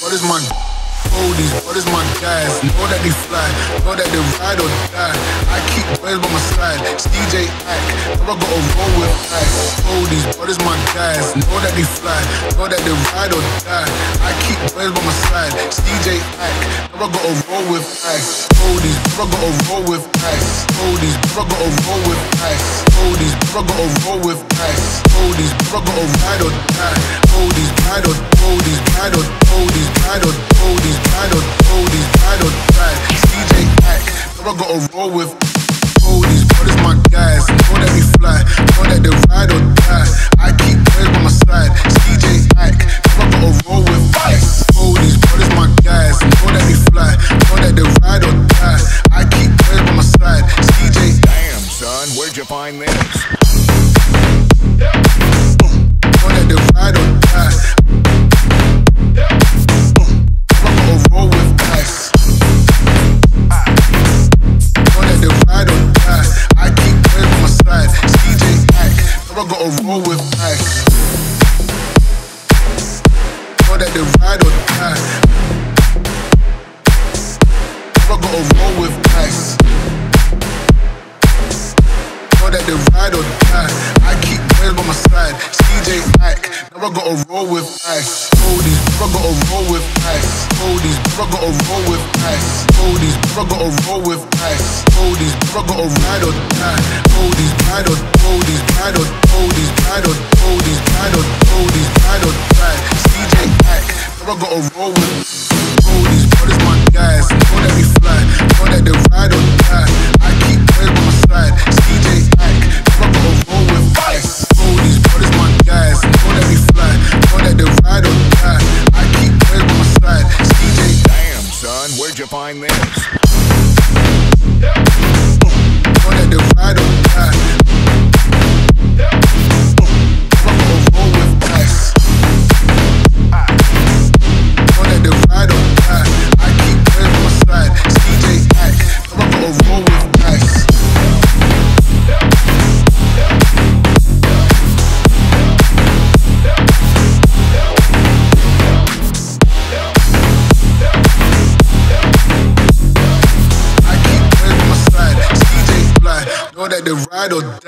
brothers my oldies, brothers my guys. Know that they fly, know that they ride or die. I keep boys by my side. DJ Ack, never gotta roll with ice. Oldies, brothers my guys. Know that they fly, know that they ride or die. I keep boys by my side. DJ Ack, never gotta roll with ice. Oldies, never gotta roll with ice. Oldies, never gotta roll with ice. Oldies, never gotta roll with ice. Oldies, never gotta ride or die. Oldies, ride or oldies, ride or oldies, ride or oldies, ride or oldies, ride or die. DJ Ack, never gotta roll with oldies, brothers my guys. Know that they fly, know that they ride or die. I keep boys by my side. DJ Ack, never gotta roll with ice. Oldies, brothers my guys. Know that they fly, know that they ride or die. I keep boys by my side. DJ, damn son, where'd you find this? know that they ride or die. Never gotta roll with ice. Know that they ride or die. I keep boys by my side. DJ Ack, never gotta roll with ice. Know that they ride or die. Never gotta roll with ice. Know that they ride or die. I keep boys by my side. DJ Ack, never gotta roll with ice. Oldies, never gotta roll with ice. Oldies, never gotta roll with ice. Oldies, never gotta roll with ice. Oldies, never gotta ride or die. Oldies, ride or oldies, ride or oldies, ride or oldies, ride or oldies, ride or die. DJ Ack, never gotta roll with oldies, brothers my guys. Know that they fly, know that they ride or die. I keep boys by my side. DJ Ack, never gotta roll with ice. Oldies, brothers my guys. Know that they fly, know that they ride or die. I keep boys by my side. DJ, Damn son, where'd you find this? know that they ride or die. Never gotta roll with ice. Know that they ride or die. I keep boys by my side. DJ Ack, never gotta roll with ice. Know that they ride or die.